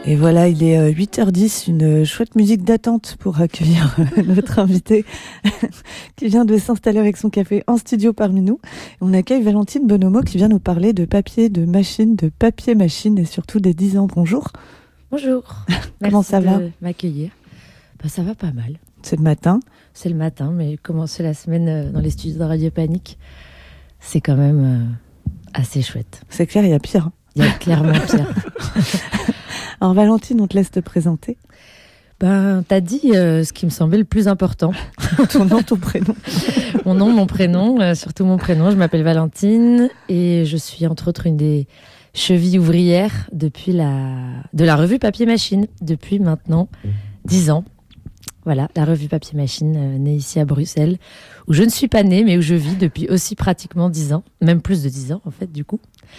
Et voilà, il est 8h10, une chouette musique d'attente pour accueillir notre invité qui vient de s'installer avec son café en studio parmi nous. On accueille Valentine Bonomo qui vient nous parler de papier, de machine, de papier-machine et surtout des 10 ans. Bonjour. Bonjour. Comment ça va? Merci de m'accueillir. Ça va pas mal. C'est le matin. C'est le matin, mais commencer la semaine dans les studios de Radio Panique, c'est quand même assez chouette. C'est clair, il y a pire. Il y a clairement pire. Alors Valentine, on te laisse te présenter. T'as dit ce qui me semblait le plus important. Ton nom, ton prénom. Mon nom, mon prénom, surtout mon prénom. Je m'appelle Valentine et je suis entre autres une des chevilles ouvrières de la revue Papier Machine depuis maintenant 10 ans. Voilà, la revue Papier Machine, née ici à Bruxelles, où je ne suis pas née, mais où je vis depuis aussi pratiquement 10 ans, même plus de 10 ans en fait du coup.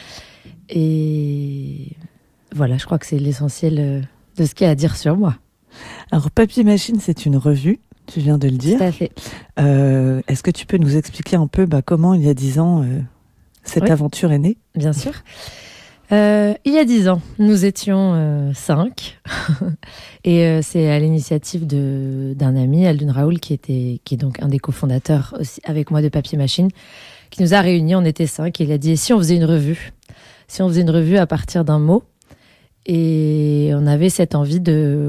Et voilà, je crois que c'est l'essentiel de ce qu'il y a à dire sur moi. Alors Papier Machine, c'est une revue, tu viens de le dire. Tout à fait. Est-ce que tu peux nous expliquer un peu comment il y a 10 ans cette aventure est née? Bien sûr. Il y a 10 ans, nous étions 5 et c'est à l'initiative d'un ami, Aldoun Raoul, qui est donc un des cofondateurs aussi avec moi de Papier Machine, qui nous a réunis. On était 5 et il a dit: et si on faisait une revue? Si on faisait une revue à partir d'un mot? Et on avait cette envie de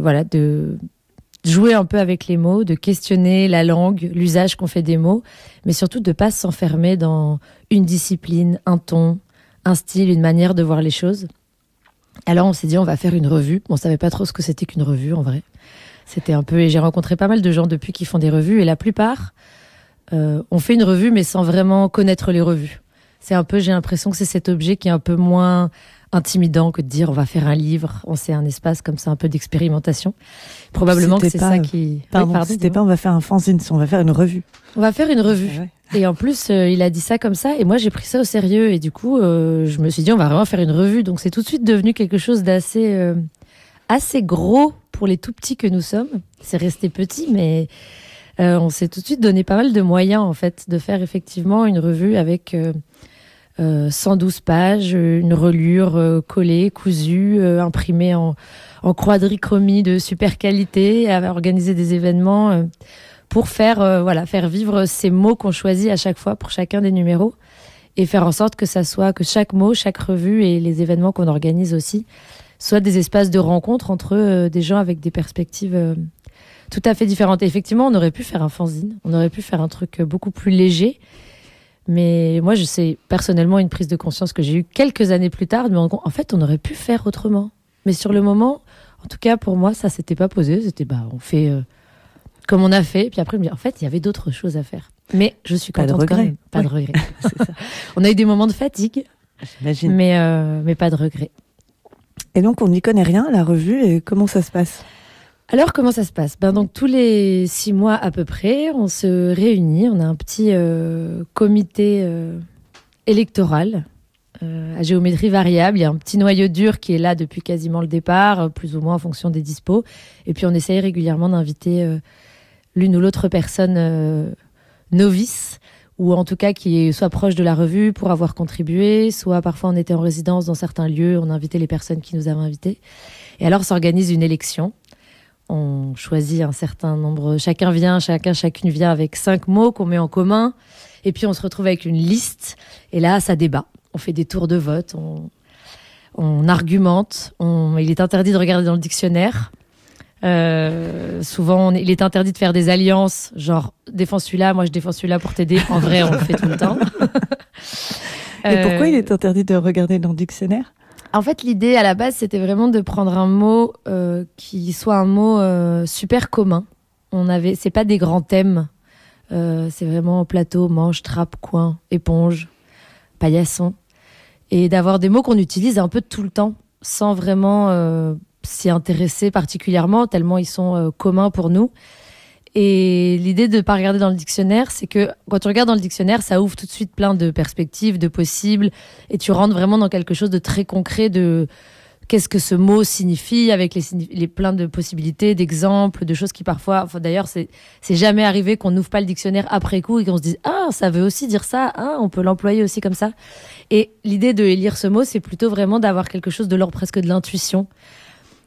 jouer un peu avec les mots, de questionner la langue, l'usage qu'on fait des mots, mais surtout de ne pas s'enfermer dans une discipline, un ton, un style, une manière de voir les choses. Alors on s'est dit, on va faire une revue. On ne savait pas trop ce que c'était qu'une revue en vrai. C'était un peu... Et j'ai rencontré pas mal de gens depuis qui font des revues, et la plupart ont fait une revue mais sans vraiment connaître les revues. C'est un peu, j'ai l'impression que c'est cet objet qui est un peu moins intimidant que de dire on va faire un livre. C'est un espace comme ça, un peu d'expérimentation. Probablement que c'est ça qui... C'était pas on va faire un fanzine, on va faire une revue. On va faire une revue. Ouais. Et en plus, il a dit ça comme ça, et moi j'ai pris ça au sérieux, et du coup, je me suis dit on va vraiment faire une revue. Donc c'est tout de suite devenu quelque chose d'assez assez gros pour les tout petits que nous sommes. C'est resté petit, mais on s'est tout de suite donné pas mal de moyens en fait de faire effectivement une revue avec 112 pages, une relure collée, cousue, imprimée en quadrichromie de super qualité, à organiser des événements pour faire vivre ces mots qu'on choisit à chaque fois pour chacun des numéros, et faire en sorte que chaque mot, chaque revue et les événements qu'on organise aussi soient des espaces de rencontre entre des gens avec des perspectives tout à fait différentes. Et effectivement, on aurait pu faire un fanzine, on aurait pu faire un truc beaucoup plus léger. Mais moi, c'est personnellement une prise de conscience que j'ai eue quelques années plus tard. Mais en fait, on aurait pu faire autrement. Mais sur le moment, en tout cas pour moi, ça s'était pas posé. C'était on fait comme on a fait. Puis après, en fait, il y avait d'autres choses à faire. Mais je suis contente quand même. Pas de regret. C'est ça. On a eu des moments de fatigue, j'imagine. Mais pas de regret. Et donc, on n'y connaît rien à la revue. Et comment ça se passe ? Alors, comment ça se passe ? Donc, tous les 6 mois à peu près, on se réunit. On a un petit comité électoral à géométrie variable. Il y a un petit noyau dur qui est là depuis quasiment le départ, plus ou moins en fonction des dispos. Et puis, on essaye régulièrement d'inviter l'une ou l'autre personne novice, ou en tout cas qui est soit proche de la revue pour avoir contribué, soit parfois on était en résidence dans certains lieux, on invitait les personnes qui nous avaient invités. Et alors, s'organise une élection. On choisit un certain nombre, chacune vient avec 5 mots qu'on met en commun, et puis on se retrouve avec une liste, et là ça débat, on fait des tours de vote, on argumente, il est interdit de regarder dans le dictionnaire, souvent il est interdit de faire des alliances, genre défends celui-là, moi je défends celui-là pour t'aider, en vrai on le fait tout le temps. Et pourquoi il est interdit de regarder dans le dictionnaire ? En fait, l'idée à la base, c'était vraiment de prendre un mot qui soit un mot super commun. C'est pas des grands thèmes. C'est vraiment plateau, manche, trappe, coin, éponge, paillasson. Et d'avoir des mots qu'on utilise un peu tout le temps, sans vraiment s'y intéresser particulièrement, tellement ils sont communs pour nous. Et l'idée de ne pas regarder dans le dictionnaire, c'est que quand tu regardes dans le dictionnaire, ça ouvre tout de suite plein de perspectives, de possibles, et tu rentres vraiment dans quelque chose de très concret de qu'est-ce que ce mot signifie, avec les plein de possibilités, d'exemples, de choses qui parfois... d'ailleurs, c'est jamais arrivé qu'on n'ouvre pas le dictionnaire après coup et qu'on se dise « Ah, ça veut aussi dire ça, ah, on peut l'employer aussi comme ça ». Et l'idée de lire ce mot, c'est plutôt vraiment d'avoir quelque chose de l'ordre presque de l'intuition.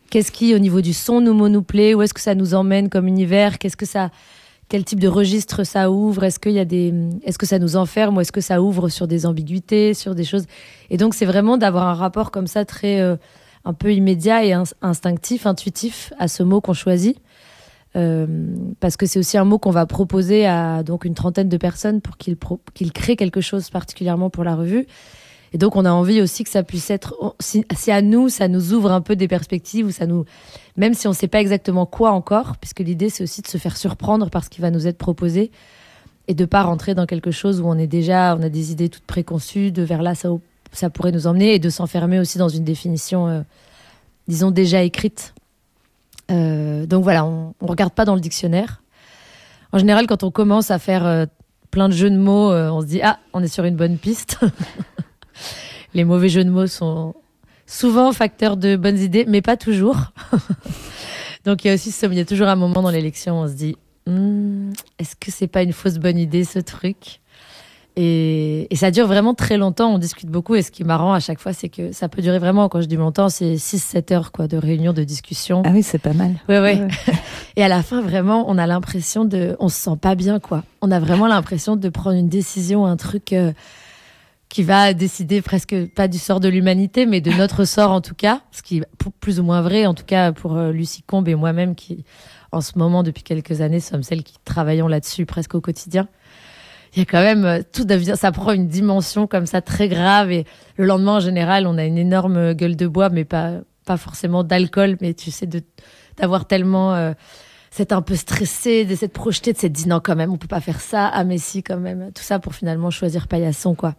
qu'est-ce qui, au niveau du son, nous plaît, où est-ce que ça nous emmène comme univers, quel type de registre ça ouvre, est-ce que ça nous enferme ou est-ce que ça ouvre sur des ambiguïtés, sur des choses. Et donc, c'est vraiment d'avoir un rapport comme ça très un peu immédiat et instinctif, intuitif à ce mot qu'on choisit. Parce que c'est aussi un mot qu'on va proposer à donc une trentaine de personnes pour qu'ils créent quelque chose particulièrement pour la revue. Et donc, on a envie aussi que ça puisse être... Si à nous, ça nous ouvre un peu des perspectives, ou même si on ne sait pas exactement quoi encore, puisque l'idée, c'est aussi de se faire surprendre par ce qui va nous être proposé et de ne pas rentrer dans quelque chose où on a des idées toutes préconçues, de vers là, ça pourrait nous emmener, et de s'enfermer aussi dans une définition, disons, déjà écrite. Donc voilà, on ne regarde pas dans le dictionnaire. En général, quand on commence à faire plein de jeux de mots, on se dit « Ah, on est sur une bonne piste ». Les mauvais jeux de mots sont souvent facteurs de bonnes idées, mais pas toujours. Donc il y a aussi il y a toujours un moment dans l'élection où on se dit est-ce que c'est pas une fausse bonne idée ce truc ? Et ça dure vraiment très longtemps, on discute beaucoup, et ce qui est marrant à chaque fois, c'est que ça peut durer vraiment, quand je dis longtemps, c'est 6-7 heures de réunion, de discussion. Ah oui, c'est pas mal. Ouais. Et à la fin, vraiment, on a l'impression on se sent pas bien, quoi. On a vraiment l'impression de prendre une décision, un truc qui va décider presque pas du sort de l'humanité, mais de notre sort en tout cas, ce qui est plus ou moins vrai, en tout cas pour Lucie Combe et moi-même qui, en ce moment, depuis quelques années, sommes celles qui travaillons là-dessus presque au quotidien. Il y a quand même, ça prend une dimension comme ça très grave, et le lendemain, en général, on a une énorme gueule de bois, mais pas forcément d'alcool, mais tu sais, d'avoir tellement... c'est un peu stressé, d'essayer de projeter, de s'être dit non, quand même, on peut pas faire ça. Ah, mais si, quand même. Tout ça pour finalement choisir paillasson, quoi.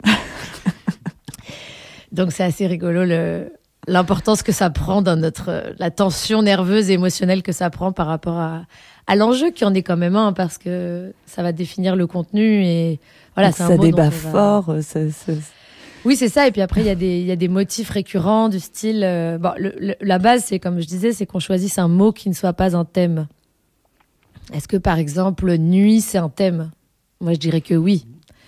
Donc, c'est assez rigolo, l'importance que ça prend dans la tension nerveuse et émotionnelle que ça prend par rapport à l'enjeu, qui en est quand même un, parce que ça va définir le contenu. Et voilà, c'est un mot ça débat fort. Oui, c'est ça. Et puis après, il y a des motifs récurrents du style... la base, c'est, comme je disais, c'est qu'on choisisse un mot qui ne soit pas un thème. Est-ce que, par exemple, nuit, c'est un thème ? Moi, je dirais que oui.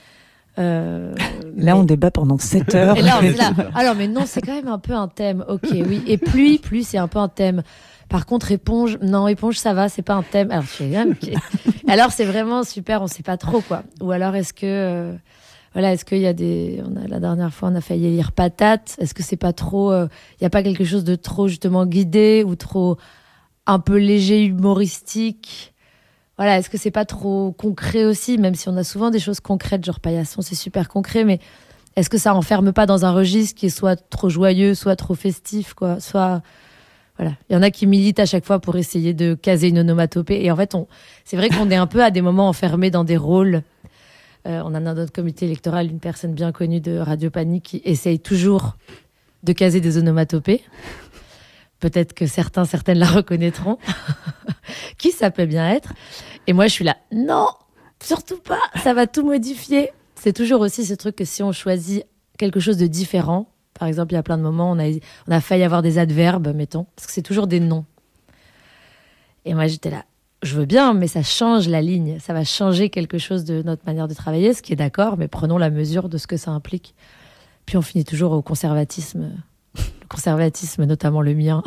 Là, on débat pendant 7 heures. Et là, alors, mais non, c'est quand même un peu un thème. Ok, oui. Et pluie, c'est un peu un thème. Par contre, éponge, ça va, c'est pas un thème. Alors, okay. Alors, c'est vraiment super, on sait pas trop, quoi. Ou alors, est-ce qu'il y a la dernière fois, on a failli lire patate. Est-ce que c'est pas trop, il y a pas quelque chose de trop, justement, guidé ou trop, un peu léger, humoristique? Voilà, est-ce que c'est pas trop concret aussi, même si on a souvent des choses concrètes, genre paillasson, c'est super concret, mais est-ce que ça enferme pas dans un registre qui est soit trop joyeux, soit trop festif, quoi, soit... Voilà, il y en a qui militent à chaque fois pour essayer de caser une onomatopée, et en fait, c'est vrai qu'on est un peu à des moments enfermés dans des rôles. On a dans notre comité électoral une personne bien connue de Radio Panique qui essaye toujours de caser des onomatopées. Peut-être que certaines la reconnaîtront. Qui ça peut bien être. Et moi, je suis là, non, surtout pas, ça va tout modifier. C'est toujours aussi ce truc que si on choisit quelque chose de différent, par exemple, il y a plein de moments, on a failli avoir des adverbes, mettons, parce que c'est toujours des noms. Et moi, j'étais là, je veux bien, mais ça change la ligne, ça va changer quelque chose de notre manière de travailler, ce qui est d'accord, mais prenons la mesure de ce que ça implique. Puis on finit toujours au conservatisme, notamment le mien.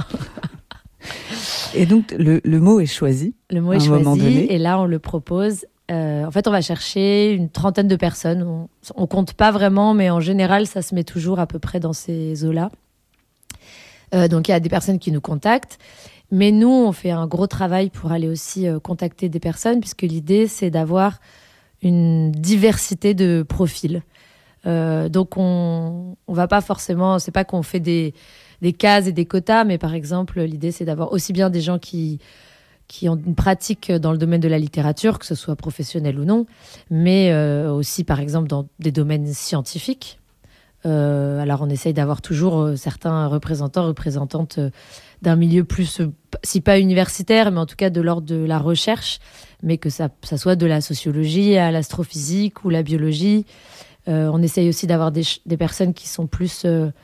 Et donc, le mot est choisi. Le mot est choisi, et là, on le propose. En fait, on va chercher une trentaine de personnes. On compte pas vraiment, mais en général, ça se met toujours à peu près dans ces eaux-là. Donc, il y a des personnes qui nous contactent. Mais nous, on fait un gros travail pour aller aussi contacter des personnes, puisque l'idée, c'est d'avoir une diversité de profils. Donc, on va pas forcément... C'est pas qu'on fait des cases et des quotas, mais par exemple, l'idée, c'est d'avoir aussi bien des gens qui ont une pratique dans le domaine de la littérature, que ce soit professionnel ou non, mais aussi, par exemple, dans des domaines scientifiques. Alors, on essaye d'avoir toujours certains représentantes d'un milieu plus, si pas universitaire, mais en tout cas de l'ordre de la recherche, mais que ça soit de la sociologie à l'astrophysique ou la biologie. On essaye aussi d'avoir des personnes qui sont plus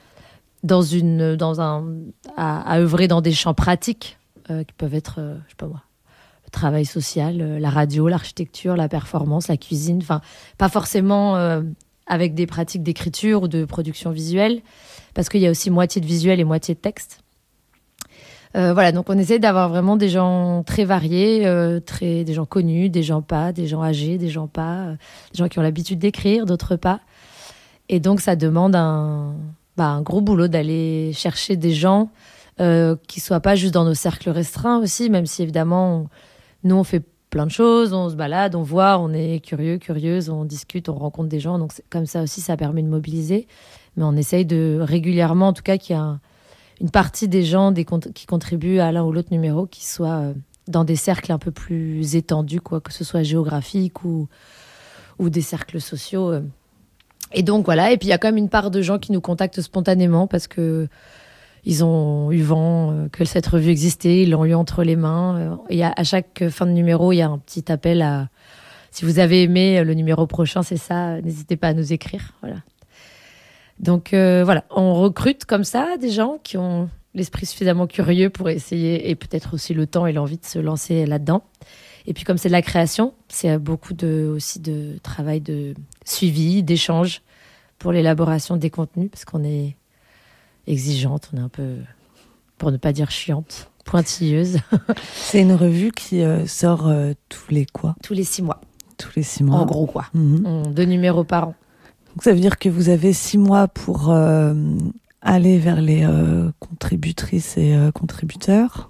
à œuvrer dans des champs pratiques, qui peuvent être, je sais pas moi, le travail social, la radio, l'architecture, la performance, la cuisine, enfin, pas forcément avec des pratiques d'écriture ou de production visuelle, parce qu'il y a aussi moitié de visuel et moitié de texte. Voilà, donc on essaie d'avoir vraiment des gens très variés, des gens connus, des gens pas, des gens âgés, des gens pas, des gens qui ont l'habitude d'écrire, d'autres pas. Et donc ça demande un gros boulot d'aller chercher des gens qui soient pas juste dans nos cercles restreints aussi, même si évidemment nous on fait plein de choses, on se balade, on voit, on est curieux, curieuse, on discute, on rencontre des gens, donc comme ça aussi ça permet de mobiliser. Mais on essaye de régulièrement, en tout cas, qu'il y a une partie des gens qui contribuent à l'un ou l'autre numéro qui soient dans des cercles un peu plus étendus, quoi, que ce soit géographique ou des cercles sociaux. Et donc voilà, et puis il y a quand même une part de gens qui nous contactent spontanément parce que ils ont eu vent que cette revue existait, ils l'ont eu entre les mains. Et à chaque fin de numéro, il y a un petit appel à si vous avez aimé le numéro prochain, c'est ça, n'hésitez pas à nous écrire. Voilà. Donc voilà, on recrute comme ça des gens qui ont l'esprit suffisamment curieux pour essayer et peut-être aussi le temps et l'envie de se lancer là-dedans. Et puis comme c'est de la création, c'est beaucoup aussi de travail de suivi, d'échange pour l'élaboration des contenus parce qu'on est exigeante, on est un peu, pour ne pas dire chiante, pointilleuse. C'est une revue qui sort tous les quoi ? Tous les 6 mois. Tous les 6 mois. En gros quoi. 2 numéros par an. Donc ça veut dire que vous avez 6 mois pour aller vers les contributrices et contributeurs,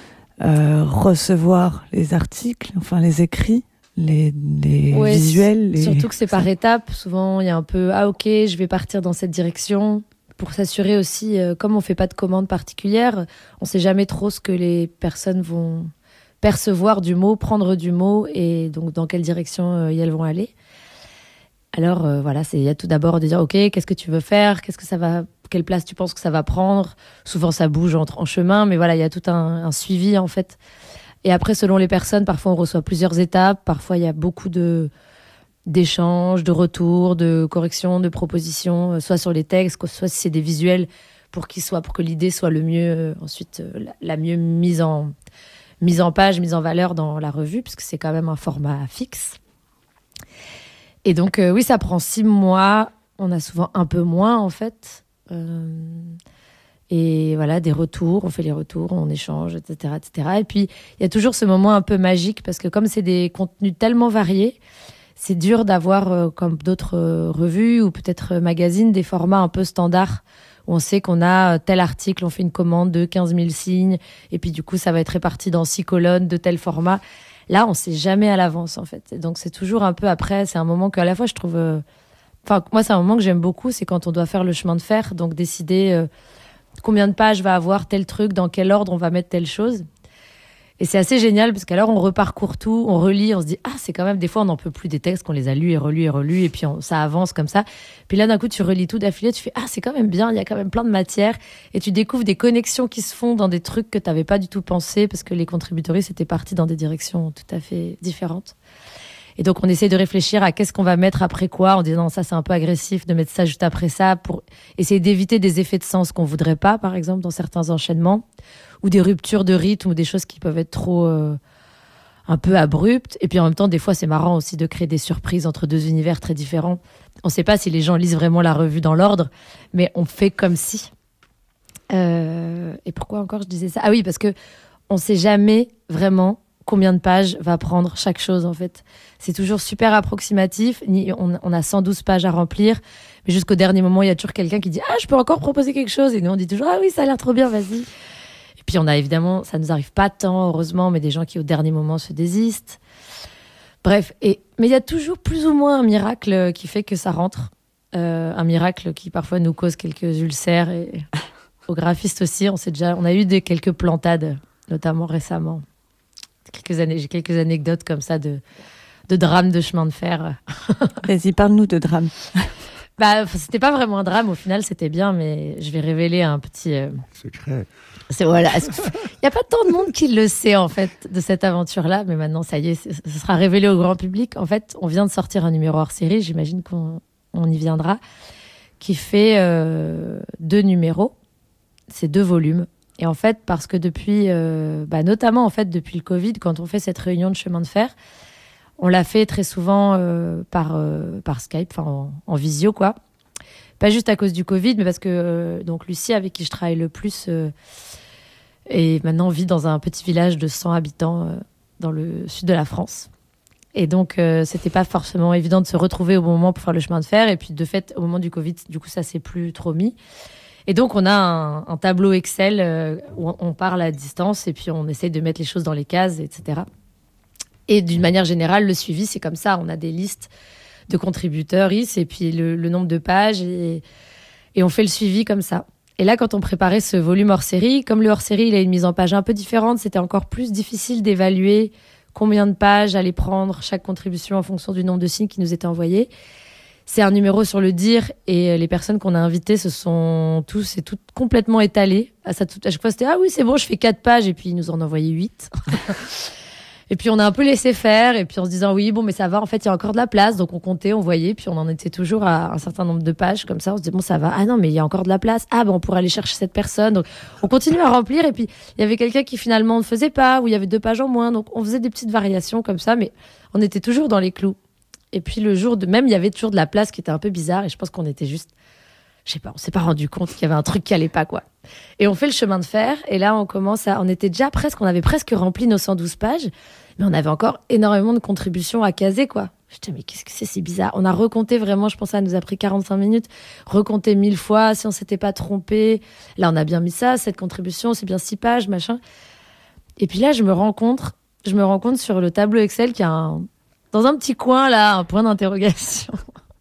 recevoir les articles, enfin les écrits, les visuels. Surtout que c'est par étapes. Souvent, il y a un peu « Ah ok, je vais partir dans cette direction ». Pour s'assurer aussi, comme on ne fait pas de commandes particulières, on ne sait jamais trop ce que les personnes vont percevoir du mot, prendre du mot et donc dans quelle direction elles vont aller. Alors voilà, il y a tout d'abord de dire ok, qu'est-ce que tu veux faire, quelle place tu penses que ça va prendre. Souvent ça bouge en chemin, mais voilà, il y a tout un suivi en fait. Et après, selon les personnes, parfois on reçoit plusieurs étapes, parfois il y a beaucoup d'échanges, de retours, de corrections, de propositions, soit sur les textes, soit si c'est des visuels pour que l'idée soit le mieux ensuite la mieux mise en page, mise en valeur dans la revue, puisque c'est quand même un format fixe. Et donc, oui, ça prend 6 mois. On a souvent un peu moins, en fait. Et voilà, des retours. On fait les retours, on échange, etc., etc. Et puis, il y a toujours ce moment un peu magique, parce que comme c'est des contenus tellement variés, c'est dur d'avoir, comme d'autres revues ou peut-être magazines, des formats un peu standards, où on sait qu'on a tel article, on fait une commande de 15 000 signes, et puis du coup, ça va être réparti dans 6 colonnes de tel format. Là, on sait jamais à l'avance, en fait. Et donc, c'est toujours un peu après. C'est un moment qu'à la fois, je trouve... moi, c'est un moment que j'aime beaucoup. C'est quand on doit faire le chemin de fer. Donc, décider combien de pages va avoir tel truc, dans quel ordre on va mettre telle chose. Et c'est assez génial parce qu'alors, on reparcourt tout, on relit, on se dit « Ah, c'est quand même... » Des fois, on n'en peut plus des textes qu'on les a lus et relus et relus. Et puis, ça avance comme ça. Puis là, d'un coup, tu relis tout d'affilée. Tu fais « Ah, c'est quand même bien. Il y a quand même plein de matière. » Et tu découvres des connexions qui se font dans des trucs que tu n'avais pas du tout pensé parce que les contributrices étaient partis dans des directions tout à fait différentes. Et donc, on essaie de réfléchir à qu'est-ce qu'on va mettre après quoi. On dit « Non, ça, c'est un peu agressif de mettre ça juste après ça » pour essayer d'éviter des effets de sens qu'on voudrait pas, par exemple, dans certains enchaînements, ou des ruptures de rythme ou des choses qui peuvent être trop un peu abruptes. Et puis en même temps, des fois, c'est marrant aussi de créer des surprises entre 2 univers très différents. On ne sait pas si les gens lisent vraiment la revue dans l'ordre, mais on fait comme si. Et pourquoi encore je disais ça ? Ah oui, parce qu'on ne sait jamais vraiment combien de pages va prendre chaque chose, en fait. C'est toujours super approximatif. On a 112 pages à remplir, mais jusqu'au dernier moment, il y a toujours quelqu'un qui dit « Ah, je peux encore proposer quelque chose ?» Et nous, on dit toujours « Ah oui, ça a l'air trop bien, vas-y !» Et puis on a évidemment, ça nous arrive pas tant, heureusement, mais des gens qui au dernier moment se désistent. Bref, mais il y a toujours plus ou moins un miracle qui fait que ça rentre. Un miracle qui parfois nous cause quelques ulcères. Et aux graphistes aussi, on a eu quelques plantades, notamment récemment. J'ai quelques anecdotes comme ça de drames de chemin de fer. Vas-y, parle-nous de drame. C'était pas vraiment un drame, au final c'était bien, mais je vais révéler un petit... secret. Voilà. Il n'y a pas tant de monde qui le sait, en fait, de cette aventure-là, mais maintenant, ça y est, ce sera révélé au grand public. En fait, on vient de sortir un numéro hors série, j'imagine qu'on y viendra, qui fait 2 numéros, c'est 2 volumes. Et en fait, parce que depuis, notamment en fait, depuis le Covid, quand on fait cette réunion de chemin de fer, on l'a fait très souvent par Skype, en visio, quoi. Pas juste à cause du Covid, mais parce que donc Lucie, avec qui je travaille le plus, Et maintenant, on vit dans un petit village de 100 habitants dans le sud de la France. Et donc, c'était pas forcément évident de se retrouver au bon moment pour faire le chemin de fer. Et puis, de fait, au moment du Covid, du coup, ça s'est plus trop mis. Et donc, on a un tableau Excel où on parle à distance et puis on essaye de mettre les choses dans les cases, etc. Et d'une manière générale, le suivi, c'est comme ça. On a des listes de contributeurs, et puis le nombre de pages et on fait le suivi comme ça. Et là, quand on préparait ce volume hors-série, comme le hors-série, il a une mise en page un peu différente, c'était encore plus difficile d'évaluer combien de pages allait prendre chaque contribution en fonction du nombre de signes qui nous étaient envoyés. C'est un numéro sur le dire et les personnes qu'on a invitées se sont tous et toutes complètement étalées. À chaque fois, c'était « Ah oui, c'est bon, je fais 4 pages » et puis ils nous en envoyaient 8. Et puis on a un peu laissé faire et puis en se disant « Oui, bon, mais ça va, en fait, il y a encore de la place. » Donc on comptait, on voyait, puis on en était toujours à un certain nombre de pages. Comme ça, on se dit « Bon, ça va. Ah non, mais il y a encore de la place. Ah bon, on pourrait aller chercher cette personne. » Donc on continue à remplir et puis il y avait quelqu'un qui finalement ne faisait pas, ou il y avait 2 pages en moins. Donc on faisait des petites variations comme ça, mais on était toujours dans les clous. Et puis le jour de même, il y avait toujours de la place qui était un peu bizarre et je pense qu'on était juste, je sais pas, on s'est pas rendu compte qu'il y avait un truc qui allait pas, quoi. Et on fait le chemin de fer et là on était déjà on avait presque rempli nos 112 pages, mais on avait encore énormément de contributions à caser, quoi. Je disais, mais qu'est-ce que c'est bizarre. On a recompté vraiment, je pense que ça nous a pris 45 minutes, recompté 1000 fois si on s'était pas trompé. Là, on a bien mis ça, cette contribution, c'est bien 6 pages, machin. Et puis là, je me rends compte sur le tableau Excel qu'il y a dans un petit coin, là, un point d'interrogation.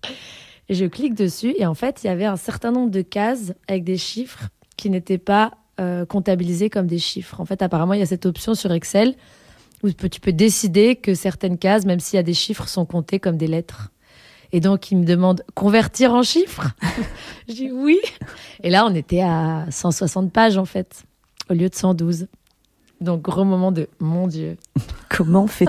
Et je clique dessus. Et en fait, il y avait un certain nombre de cases avec des chiffres qui n'étaient pas comptabilisés comme des chiffres. En fait, apparemment, il y a cette option sur Excel où tu peux décider que certaines cases, même s'il y a des chiffres, sont comptées comme des lettres. Et donc, il me demande « Convertir en chiffres ?» Je dis « Oui !» Et là, on était à 160 pages, en fait, au lieu de 112. Donc, gros moment de « Mon Dieu !» Comment fait-on ?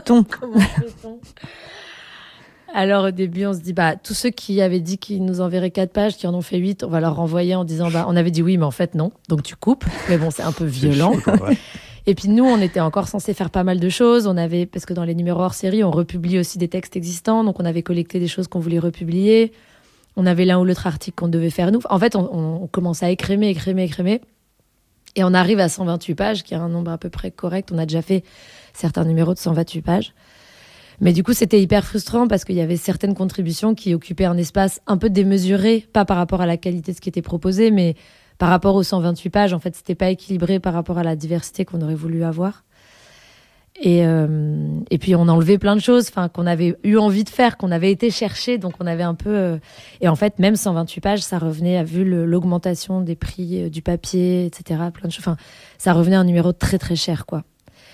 Alors, au début, on se dit, tous ceux qui avaient dit qu'ils nous enverraient 4 pages, qui en ont fait 8, on va leur renvoyer en disant, on avait dit oui, mais en fait, non. Donc, tu coupes. Mais bon, c'est un peu violent. Ouais. Et puis, nous, on était encore censés faire pas mal de choses. Parce que dans les numéros hors série, on republie aussi des textes existants. Donc, on avait collecté des choses qu'on voulait republier. On avait l'un ou l'autre article qu'on devait faire nous. En fait, on commence à écrémer. Et on arrive à 128 pages, qui est un nombre à peu près correct. On a déjà fait certains numéros de 128 pages. Mais du coup, c'était hyper frustrant parce qu'il y avait certaines contributions qui occupaient un espace un peu démesuré, pas par rapport à la qualité de ce qui était proposé, mais par rapport aux 128 pages. En fait, c'était pas équilibré par rapport à la diversité qu'on aurait voulu avoir. Et puis, on enlevait plein de choses qu'on avait eu envie de faire, qu'on avait été chercher. Donc, on avait un peu... Et en fait, même 128 pages, ça revenait, vu l'augmentation des prix du papier, etc., plein de choses. Ça revenait à un numéro très, très cher, quoi.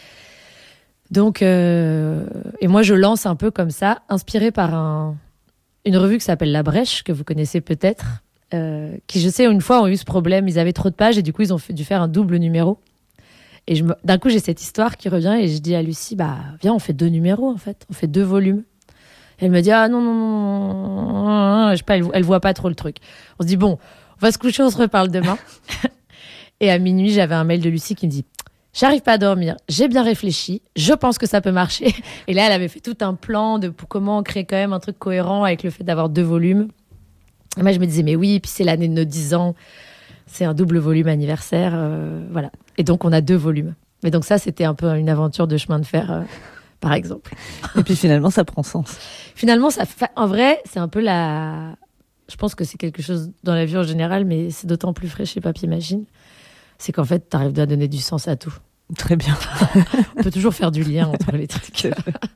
Donc, et moi, je lance un peu comme ça, inspirée par une revue qui s'appelle La Brèche, que vous connaissez peut-être, qui, je sais, une fois, ont eu ce problème. Ils avaient trop de pages et du coup, ils ont dû faire un double numéro. Et d'un coup, j'ai cette histoire qui revient et je dis à Lucie, viens, on fait 2 numéros, en fait. On fait 2 volumes. Et elle me dit, ah non, je sais pas, elle voit pas trop le truc. On se dit, bon, on va se coucher, on se reparle demain. Et à minuit, j'avais un mail de Lucie qui me dit, j'arrive pas à dormir, j'ai bien réfléchi, je pense que ça peut marcher. Et là, elle avait fait tout un plan pour comment créer quand même un truc cohérent avec le fait d'avoir 2 volumes. Et moi, je me disais, mais oui, puis c'est l'année de nos 10 ans, c'est un double volume anniversaire, voilà. Et donc, on a 2 volumes. Mais donc ça, c'était un peu une aventure de chemin de fer, par exemple. Et puis finalement, ça prend sens. Finalement, en vrai, c'est un peu je pense que c'est quelque chose dans la vie en général, mais c'est d'autant plus frais chez Papier Machine. C'est qu'en fait, t'arrives à donner du sens à tout. Très bien. On peut toujours faire du lien entre les trucs.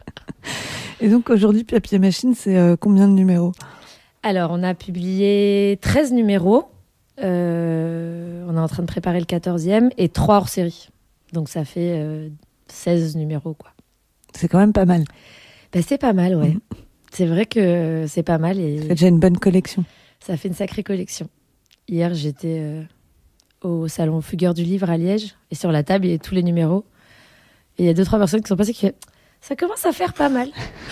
Et donc, aujourd'hui, Papier Machine, c'est combien de numéros ? Alors, on a publié 13 numéros. On est en train de préparer le 14e et 3 hors série. Donc, ça fait 16 numéros, quoi. C'est quand même pas mal. C'est pas mal, ouais. C'est vrai que c'est pas mal. Et ça fait déjà une bonne collection. Ça fait une sacrée collection. Hier, j'étais au salon Fugueur du Livre à Liège. Et sur la table, il y a tous les numéros. Et il y a 2-3 personnes qui sont passées qui font « Ça commence à faire pas mal ».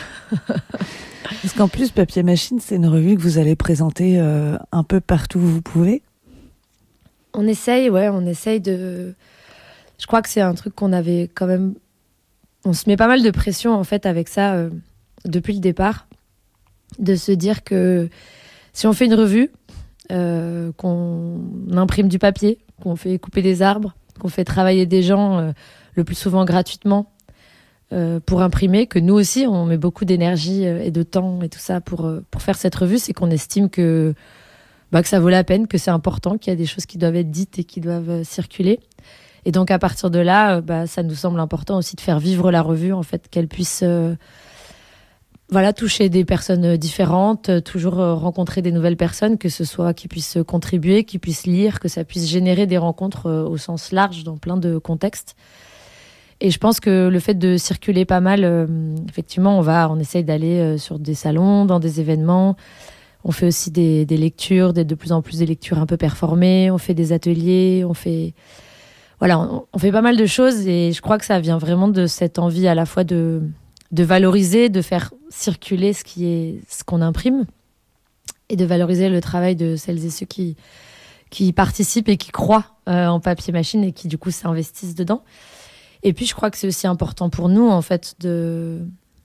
Parce qu'en plus, Papier Machine, c'est une revue que vous allez présenter un peu partout où vous pouvez. On essaye de... Je crois que c'est un truc qu'on avait quand même... On se met pas mal de pression, en fait, avec ça, depuis le départ. De se dire que si on fait une revue, qu'on imprime du papier, qu'on fait couper des arbres, qu'on fait travailler des gens, le plus souvent gratuitement, pour imprimer, que nous aussi, on met beaucoup d'énergie et de temps et tout ça pour faire cette revue, c'est qu'on estime que ça vaut la peine, que c'est important, qu'il y a des choses qui doivent être dites et qui doivent circuler. Et donc, à partir de là, ça nous semble important aussi de faire vivre la revue, en fait, qu'elle puisse toucher des personnes différentes, toujours rencontrer des nouvelles personnes, que ce soit qui puissent contribuer, qui puissent lire, que ça puisse générer des rencontres au sens large dans plein de contextes. Et je pense que le fait de circuler pas mal, effectivement, on essaye d'aller sur des salons, dans des événements. On fait aussi des lectures, de plus en plus des lectures un peu performées. On fait des ateliers, on fait pas mal de choses. Et je crois que ça vient vraiment de cette envie à la fois de valoriser, de faire circuler ce qu'on imprime et de valoriser le travail de celles et ceux qui participent et qui croient en papier machine et qui du coup s'investissent dedans. Et puis je crois que c'est aussi important pour nous en fait de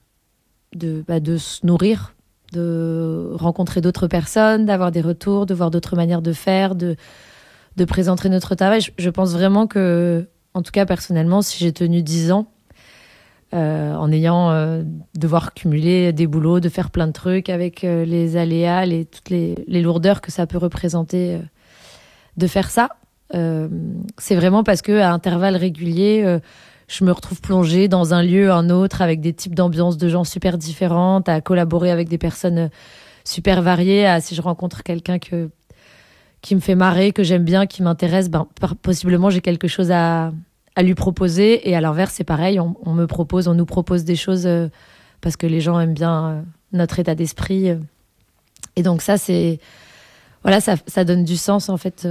se nourrir, de rencontrer d'autres personnes, d'avoir des retours, de voir d'autres manières de faire, de présenter notre travail. Je pense vraiment que, en tout cas personnellement, si j'ai tenu 10 ans en ayant devoir cumuler des boulots, de faire plein de trucs avec les aléas, toutes les lourdeurs que ça peut représenter, de faire ça. C'est vraiment parce que à intervalles réguliers, je me retrouve plongée dans un lieu, un autre, avec des types d'ambiances de gens super différentes, à collaborer avec des personnes super variées. Si je rencontre quelqu'un qui me fait marrer, que j'aime bien, qui m'intéresse, possiblement j'ai quelque chose à lui proposer. Et à l'inverse, c'est pareil, on nous propose des choses parce que les gens aiment bien notre état d'esprit. Et donc ça, ça donne du sens en fait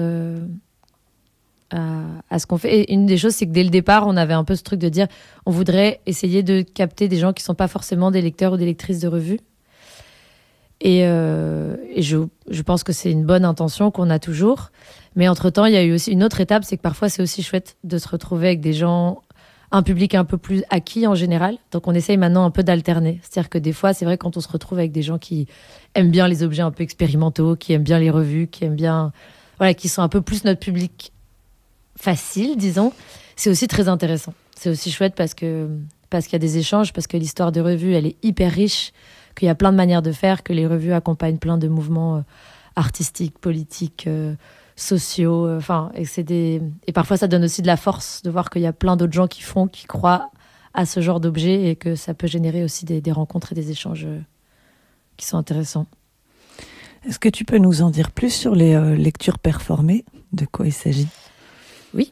à ce qu'on fait. Et une des choses, c'est que dès le départ, on avait un peu ce truc de dire, on voudrait essayer de capter des gens qui sont pas forcément des lecteurs ou des lectrices de revues. Et je pense que c'est une bonne intention qu'on a toujours. Mais entre-temps, il y a eu aussi une autre étape, c'est que parfois, c'est aussi chouette de se retrouver avec des gens, un public un peu plus acquis en général. Donc, on essaye maintenant un peu d'alterner. C'est-à-dire que des fois, c'est vrai, quand on se retrouve avec des gens qui aiment bien les objets un peu expérimentaux, qui aiment bien les revues, qui aiment bien... qui sont un peu plus notre public facile, disons, c'est aussi très intéressant. C'est aussi chouette parce qu'il y a des échanges, parce que l'histoire de revue, elle est hyper riche, qu'il y a plein de manières de faire, que les revues accompagnent plein de mouvements artistiques, politiques, sociaux. Et parfois, ça donne aussi de la force de voir qu'il y a plein d'autres gens qui croient à ce genre d'objet et que ça peut générer aussi des rencontres et des échanges qui sont intéressants. Est-ce que tu peux nous en dire plus sur les lectures performées? De quoi il s'agit? Oui.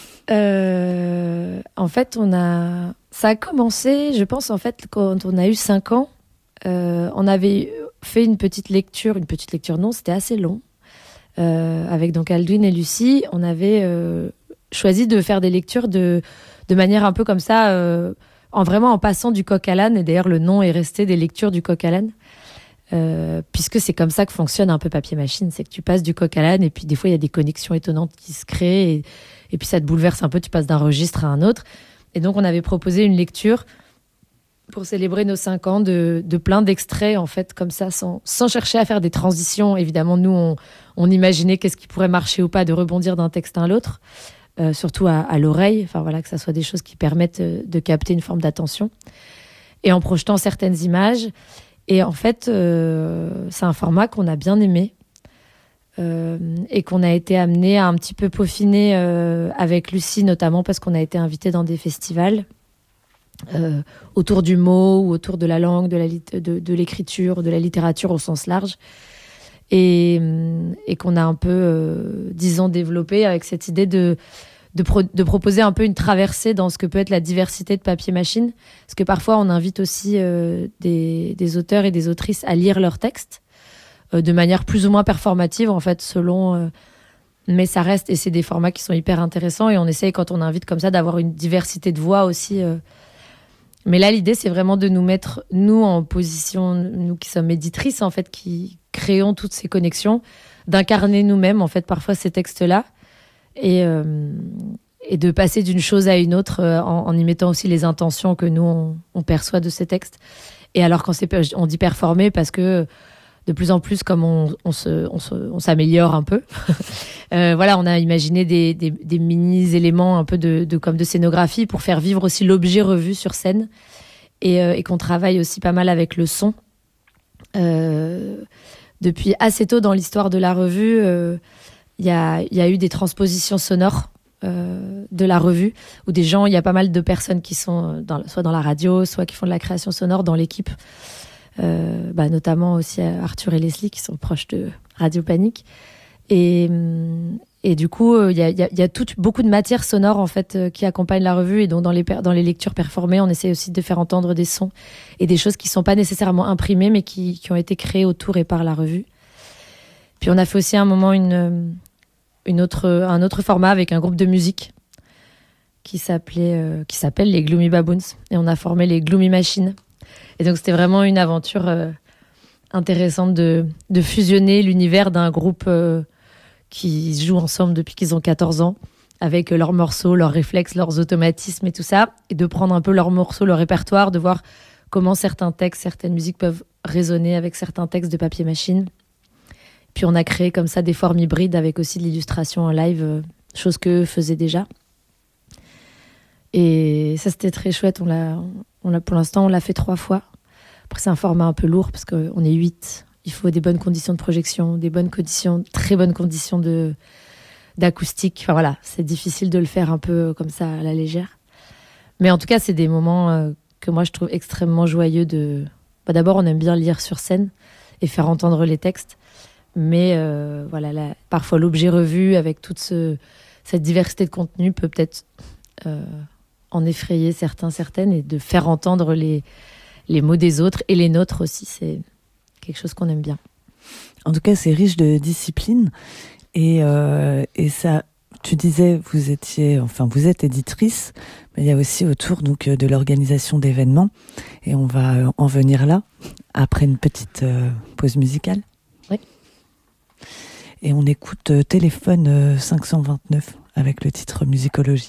En fait, ça a commencé, je pense, en fait, quand on a eu 5 ans. On avait fait une petite lecture non, c'était assez long. Avec donc Aldwin et Lucie, on avait choisi de faire des lectures de manière un peu comme ça, en passant du coq à l'âne. Et d'ailleurs, le nom est resté des lectures du coq à l'âne. Puisque c'est comme ça que fonctionne un peu papier machine, c'est que tu passes du coq à l'âne et puis des fois il y a des connexions étonnantes qui se créent et puis ça te bouleverse un peu, tu passes d'un registre à un autre. Et donc on avait proposé une lecture pour célébrer nos 5 ans de plein d'extraits en fait comme ça, sans chercher à faire des transitions. Évidemment, nous on imaginait qu'est-ce qui pourrait marcher ou pas, de rebondir d'un texte à l'autre, surtout à l'oreille, que ça soit des choses qui permettent de capter une forme d'attention et en projetant certaines images. Et en fait, c'est un format qu'on a bien aimé et qu'on a été amené à un petit peu peaufiner avec Lucie, notamment parce qu'on a été invité dans des festivals autour du mot ou autour de la langue, de l'écriture, de la littérature au sens large. Et qu'on a un peu, développé avec cette idée de proposer un peu une traversée dans ce que peut être la diversité de papier machine. Parce que parfois, on invite aussi des auteurs et des autrices à lire leurs textes de manière plus ou moins performative, en fait, selon... mais ça reste... Et c'est des formats qui sont hyper intéressants. Et on essaye, quand on invite comme ça, d'avoir une diversité de voix aussi. Mais là, l'idée, c'est vraiment de nous mettre, nous, en position... Nous qui sommes éditrices, en fait, qui créons toutes ces connexions, d'incarner nous-mêmes, en fait, parfois, ces textes-là. Et de passer d'une chose à une autre en y mettant aussi les intentions que nous on perçoit de ces textes. Et alors on dit performer parce que de plus en plus, comme on s'améliore un peu, voilà, on a imaginé des mini-éléments un peu comme de scénographie pour faire vivre aussi l'objet revu sur scène et qu'on travaille aussi pas mal avec le son. Depuis assez tôt dans l'histoire de la revue, il y a eu des transpositions sonores de la revue, où il y a pas mal de personnes qui sont soit dans la radio, soit qui font de la création sonore dans l'équipe, notamment aussi Arthur et Leslie qui sont proches de Radio Panique. Et du coup, il y a beaucoup de matières sonores en fait qui accompagnent la revue, et donc dans les lectures performées, on essaie aussi de faire entendre des sons et des choses qui sont pas nécessairement imprimées, mais qui ont été créées autour et par la revue. Puis on a fait aussi à un moment un autre format avec un groupe de musique qui s'appelle les Gloomy Baboons, et on a formé les Gloomy Machines. Et donc c'était vraiment une aventure intéressante de fusionner l'univers d'un groupe qui jouent ensemble depuis qu'ils ont 14 ans, avec leurs morceaux, leurs réflexes, leurs automatismes et tout ça, et de prendre un peu leurs morceaux, leur répertoire, de voir comment certains textes, certaines musiques peuvent résonner avec certains textes de Papier Machine. Puis on a créé comme ça des formes hybrides avec aussi de l'illustration en live, chose qu'eux faisaient déjà. Et ça, c'était très chouette. Pour l'instant, on l'a fait 3 fois. Après, c'est un format un peu lourd parce qu'on est 8. Il faut des bonnes conditions de projection, très bonnes conditions d'acoustique. Enfin voilà, c'est difficile de le faire un peu comme ça à la légère. Mais en tout cas, c'est des moments que moi, je trouve extrêmement joyeux d'abord, on aime bien lire sur scène et faire entendre les textes. Mais parfois, l'objet revu avec toute cette diversité de contenu peut peut-être en effrayer certaines, et de faire entendre les mots des autres et les nôtres aussi, c'est quelque chose qu'on aime bien. En tout cas, c'est riche de discipline. Et ça, tu disais, vous êtes éditrice, mais il y a aussi autour donc de l'organisation d'événements. Et on va en venir là, après une petite pause musicale. Oui. Et on écoute Téléphone 529 avec le titre Musicologie.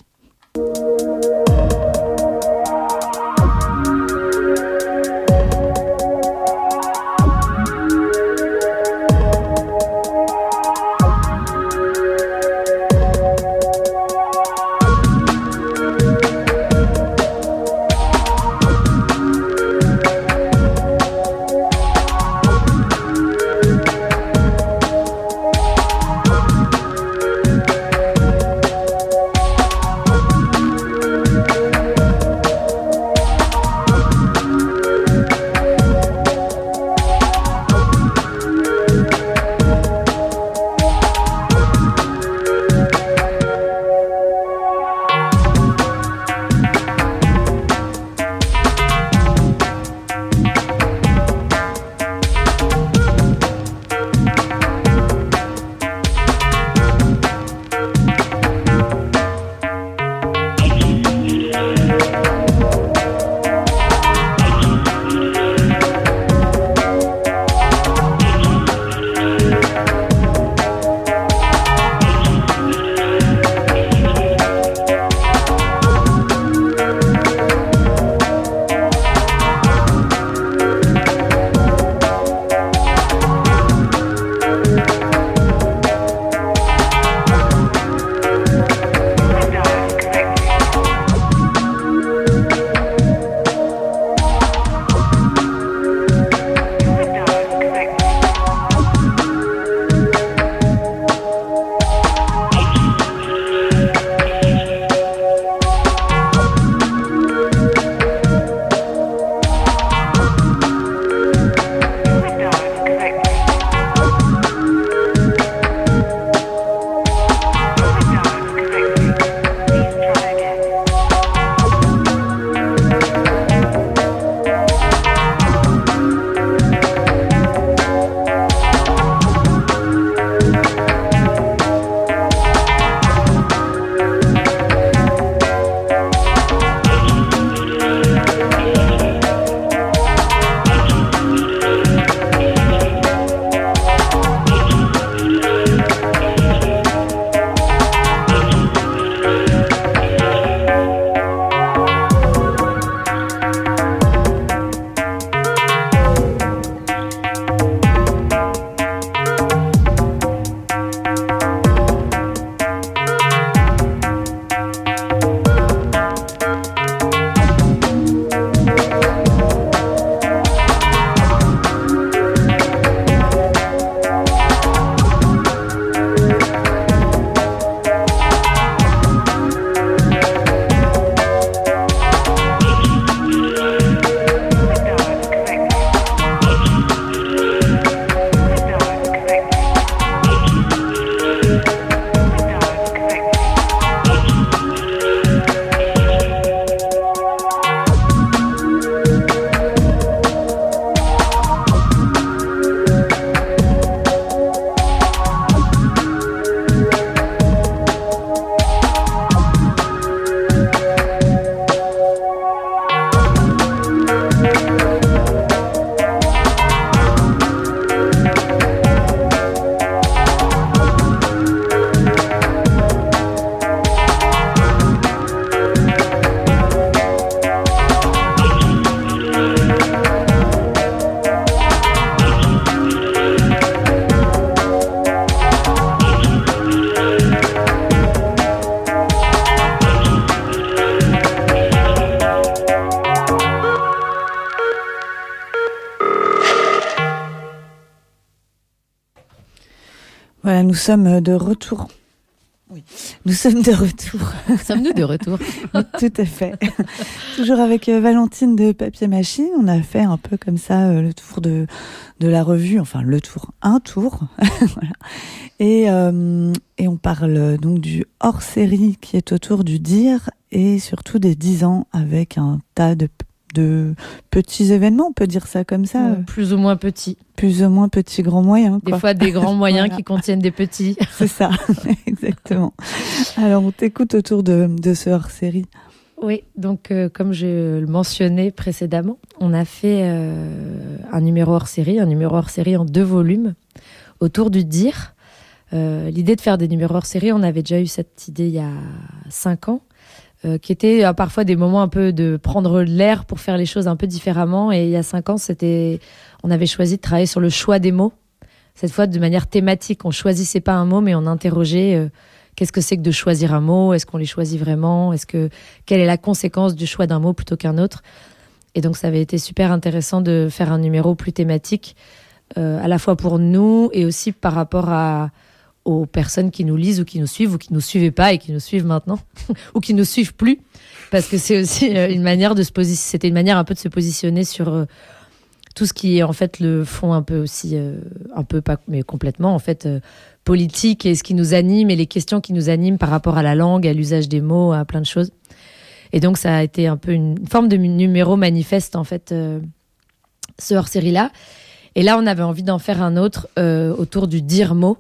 Nous sommes de retour. Oui, nous sommes de retour. Sommes-nous de retour? Tout à fait. Toujours avec Valentine de Papier Machine. On a fait un peu comme ça le tour de la revue. Enfin, un tour. Voilà. Et on parle donc du hors-série qui est autour du dire et surtout des 10 ans avec un tas de petits événements, on peut dire ça comme ça. Plus ou moins petits. Plus ou moins petits, grands moyens. Des fois des grands moyens qui contiennent des petits. C'est ça, exactement. Alors on t'écoute autour de ce hors-série. Oui, donc comme je le mentionnais précédemment, on a fait un numéro hors-série en 2 volumes autour du dire. L'idée de faire des numéros hors-série, on avait déjà eu cette idée il y a 5 ans. Qui était parfois des moments un peu de prendre l'air pour faire les choses un peu différemment. Et il y a 5 ans, on avait choisi de travailler sur le choix des mots. Cette fois, de manière thématique, on choisissait pas un mot, mais on interrogeait qu'est-ce que c'est que de choisir un mot? Est-ce qu'on les choisit vraiment? Quelle est la conséquence du choix d'un mot plutôt qu'un autre? Et donc, ça avait été super intéressant de faire un numéro plus thématique, à la fois pour nous et aussi par rapport aux personnes qui nous lisent ou qui nous suivent ou qui nous suivaient pas et qui nous suivent maintenant ou qui nous suivent plus, parce que c'est aussi une manière c'était une manière un peu de se positionner sur tout ce qui est en fait le fond un peu aussi un peu pas mais complètement en fait politique et ce qui nous anime et les questions qui nous animent par rapport à la langue, à l'usage des mots, à plein de choses. Et donc ça a été un peu une forme de numéro manifeste en fait ce hors-série là. Et là on avait envie d'en faire un autre autour du dire mot.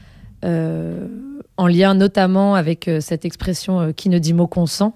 En lien notamment avec cette expression qui ne dit mot consent,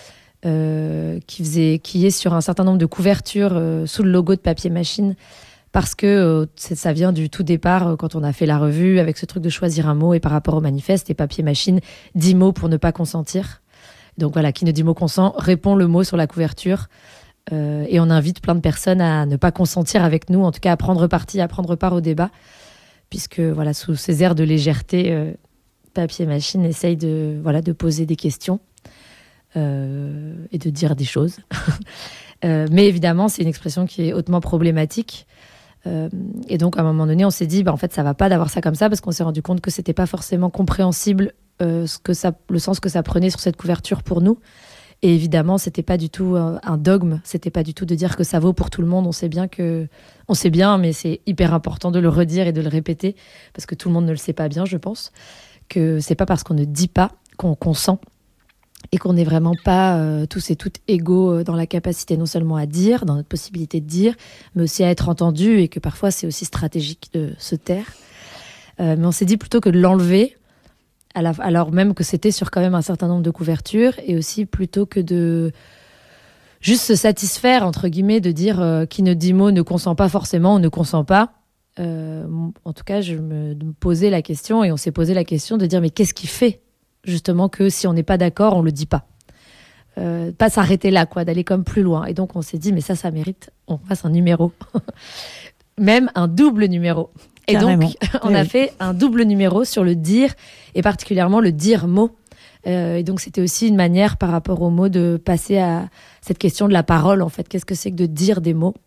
qui est sur un certain nombre de couvertures sous le logo de Papier Machine, parce que ça vient du tout départ quand on a fait la revue avec ce truc de choisir un mot et par rapport au manifeste, et Papier Machine 10 mots pour ne pas consentir. Donc voilà, qui ne dit mot consent répond le mot sur la couverture, et on invite plein de personnes à ne pas consentir avec nous, en tout cas à prendre parti, à prendre part au débat, puisque voilà, sous ces airs de légèreté, Papier Machine essaye de poser des questions et de dire des choses. Mais évidemment, c'est une expression qui est hautement problématique. Et donc, à un moment donné, on s'est dit, en fait, ça va pas d'avoir ça comme ça, parce qu'on s'est rendu compte que c'était pas forcément compréhensible le sens que ça prenait sur cette couverture pour nous. Et évidemment, c'était pas du tout un dogme, c'était pas du tout de dire que ça vaut pour tout le monde. On sait bien, mais c'est hyper important de le redire et de le répéter, parce que tout le monde ne le sait pas bien, je pense, que c'est pas parce qu'on ne dit pas qu'on consent, et qu'on n'est vraiment pas tous et toutes égaux dans la capacité non seulement à dire, dans notre possibilité de dire, mais aussi à être entendu, et que parfois c'est aussi stratégique de se taire. Mais on s'est dit plutôt que de l'enlever, alors même que c'était sur quand même un certain nombre de couvertures, et aussi plutôt que de juste se satisfaire, entre guillemets, de dire qui ne dit mot ne consent pas forcément ou ne consent pas. En tout cas, je me posais la question, et on s'est posé la question de dire mais qu'est-ce qui fait justement que si on n'est pas d'accord, on le dit pas. Pas s'arrêter là, quoi, d'aller comme plus loin. Et donc on s'est dit mais ça mérite, on fasse un numéro. Même un double numéro. Et carrément. Donc, on a fait un double numéro sur le dire, et particulièrement le dire mot. Et donc, c'était aussi une manière, par rapport aux mots, de passer à cette question de la parole, en fait. Qu'est-ce que c'est que de dire des mots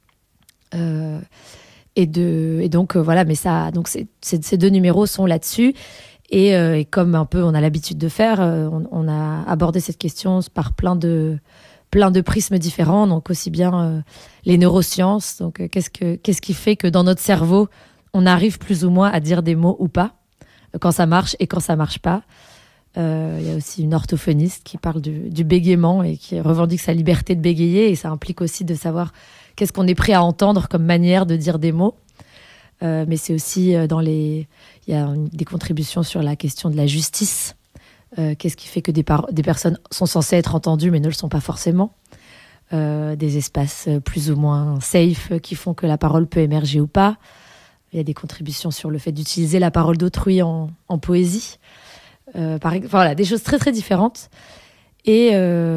et donc, voilà, mais ça, donc ces 2 numéros sont là-dessus. Et comme un peu on a l'habitude de faire, on a abordé cette question par plein de prismes différents, donc aussi bien les neurosciences, donc qu'est-ce qui fait que dans notre cerveau, on arrive plus ou moins à dire des mots ou pas, quand ça marche et quand ça marche pas. Il y a aussi une orthophoniste qui parle du bégaiement et qui revendique sa liberté de bégayer, et ça implique aussi de savoir qu'est-ce qu'on est prêt à entendre comme manière de dire des mots. Mais c'est aussi il y a des contributions sur la question de la justice. Qu'est-ce qui fait que des personnes sont censées être entendues mais ne le sont pas forcément. Des espaces plus ou moins safe qui font que la parole peut émerger ou pas. Il y a des contributions sur le fait d'utiliser la parole d'autrui en poésie. Voilà, des choses très très différentes. Et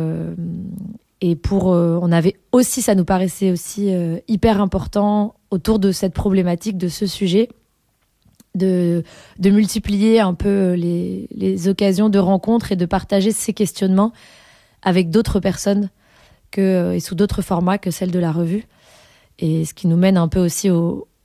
on avait aussi, ça nous paraissait aussi hyper important autour de cette problématique, de ce sujet, de multiplier un peu les occasions de rencontres et de partager ces questionnements avec d'autres personnes et sous d'autres formats que celle de la revue. Et ce qui nous mène un peu aussi au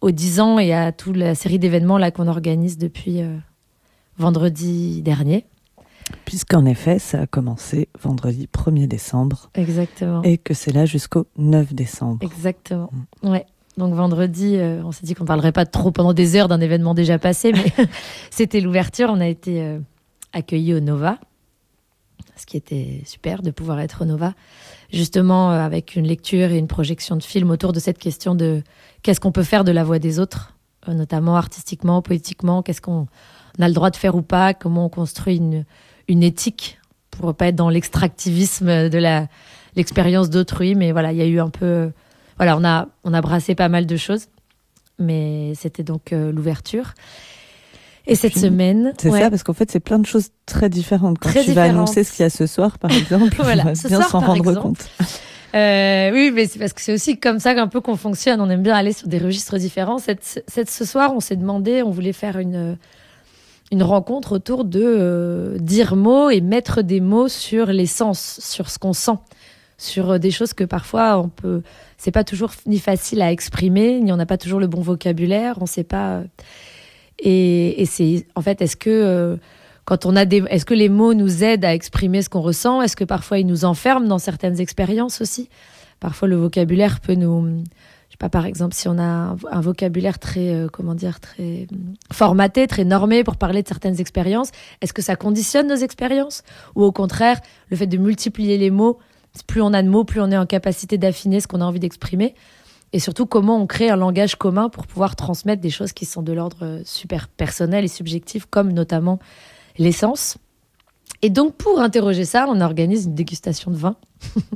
aux 10 ans et à toute la série d'événements là qu'on organise depuis vendredi dernier. Puisqu'en effet, ça a commencé vendredi 1er décembre. Exactement. Et que c'est là jusqu'au 9 décembre. Exactement. Ouais. Donc vendredi, on s'est dit qu'on ne parlerait pas trop pendant des heures d'un événement déjà passé, mais c'était l'ouverture. On a été accueillis au Nova, ce qui était super de pouvoir être au Nova, justement avec une lecture et une projection de film autour de cette question de qu'est-ce qu'on peut faire de la voix des autres, notamment artistiquement, poétiquement, qu'est-ce qu'on a le droit de faire ou pas, comment on construit une éthique pour ne pas être dans l'extractivisme de l'expérience d'autrui. Mais voilà, il y a eu un peu... Voilà, on a brassé pas mal de choses, mais c'était donc l'ouverture. Et cette semaine... C'est ça, parce qu'en fait, c'est plein de choses très différentes. Quand tu vas annoncer ce qu'il y a ce soir, par exemple, voilà, on va bien s'en rendre compte. Oui, mais c'est parce que c'est aussi comme ça qu'un peu qu'on fonctionne. On aime bien aller sur des registres différents. Ce soir, on s'est demandé, on voulait faire une rencontre autour de dire mots et mettre des mots sur les sens, sur ce qu'on sent, sur des choses que parfois c'est pas toujours ni facile à exprimer, ni on n'a pas toujours le bon vocabulaire, on sait pas. Et c'est en fait, est-ce que est-ce que les mots nous aident à exprimer ce qu'on ressent? Est-ce que parfois ils nous enferment dans certaines expériences aussi? Parfois le vocabulaire peut nous... Je sais pas, par exemple, si on a un vocabulaire très, très formaté, très normé pour parler de certaines expériences, est-ce que ça conditionne nos expériences? Ou au contraire, le fait de multiplier les mots, plus on a de mots, plus on est en capacité d'affiner ce qu'on a envie d'exprimer. Et surtout, comment on crée un langage commun pour pouvoir transmettre des choses qui sont de l'ordre super personnel et subjectif, comme notamment l'essence. Et donc, pour interroger ça, on organise une dégustation de vin.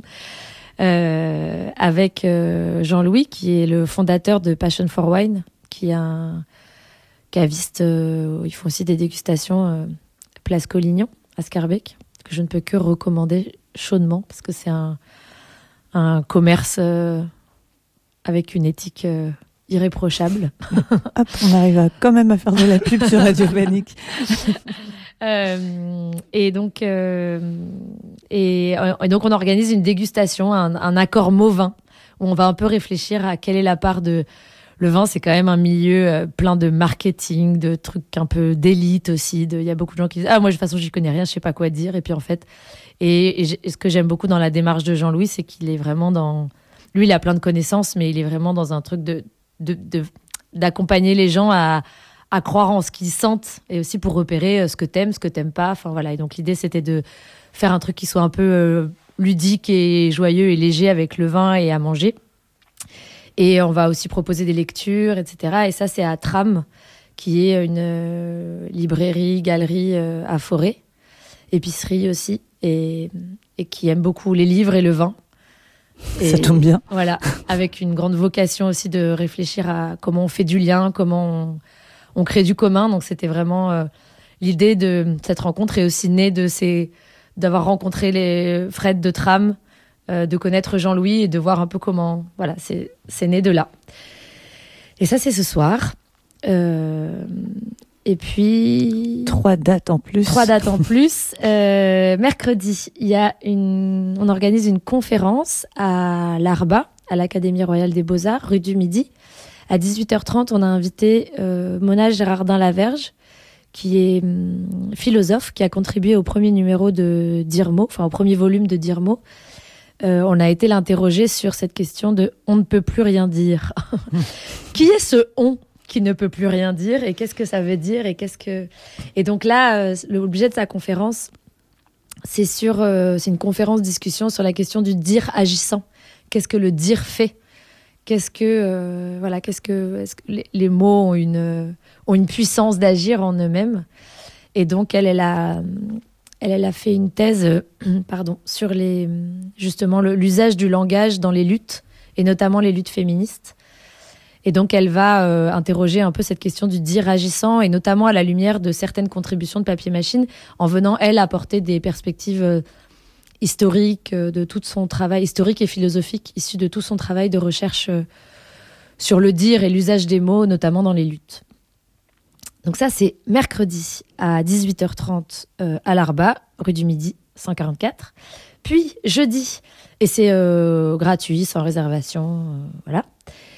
Avec Jean-Louis, qui est le fondateur de Passion for Wine, qui est un caviste. Ils font aussi des dégustations Place Collignon, à Scarbeck, que je ne peux que recommander chaudement, parce que c'est un commerce avec une éthique irréprochable. Hop, on arrive quand même à faire de la pub sur Radio Panique. Et donc on organise une dégustation, un accord mot-vin, où on va un peu réfléchir à quelle est la part de... Le vin, c'est quand même un milieu plein de marketing, de trucs un peu d'élite aussi. Il y a beaucoup de gens qui disent « Ah, moi, de toute façon, j'y connais rien, je sais pas quoi dire. » Et puis en fait... Et ce que j'aime beaucoup dans la démarche de Jean-Louis, c'est qu'il est vraiment dans... Lui, il a plein de connaissances, mais il est vraiment dans un truc d'accompagner les gens à croire en ce qu'ils sentent, et aussi pour repérer ce que t'aimes pas. Enfin voilà. Et donc l'idée, c'était de faire un truc qui soit un peu ludique et joyeux et léger avec le vin et à manger. Et on va aussi proposer des lectures, etc. Et ça, c'est à Tram, qui est une librairie, galerie à Forêt, épicerie aussi, et qui aime beaucoup les livres et le vin. Ça tombe bien. Voilà, avec une grande vocation aussi de réfléchir à comment on fait du lien, comment on crée du commun. Donc c'était vraiment l'idée de cette rencontre est aussi née d'avoir rencontré les Fred de Tram, de connaître Jean-Louis et de voir un peu comment... Voilà, c'est né de là. Et ça, c'est ce soir. Et puis... 3 dates en plus. Mercredi, on organise une conférence à l'Arba, à l'Académie royale des beaux-arts, rue du Midi. À 18h30, on a invité Mona Gérardin-Laverge, qui est philosophe, qui a contribué au premier numéro de Dire Mots, enfin au premier volume de Dire Mots. On a été l'interroger sur cette question de « on ne peut plus rien dire ». Qui est ce « on » qui ne peut plus rien dire, et qu'est-ce que ça veut dire, et donc là, l'objet de sa conférence, c'est une conférence discussion sur la question du dire agissant. Qu'est-ce que le dire fait? Est-ce que les mots ont une puissance d'agir en eux-mêmes? Et donc elle a fait une thèse sur justement l'usage du langage dans les luttes, et notamment les luttes féministes. Et donc, elle va interroger un peu cette question du dire agissant, et notamment à la lumière de certaines contributions de Papier Machine, en venant, elle, apporter des perspectives historiques, de tout son travail historique et philosophique, issu de tout son travail de recherche sur le dire et l'usage des mots, notamment dans les luttes. Donc ça, c'est mercredi à 18h30 à l'Arba, rue du Midi, 144. Puis, jeudi, et c'est gratuit, sans réservation, voilà.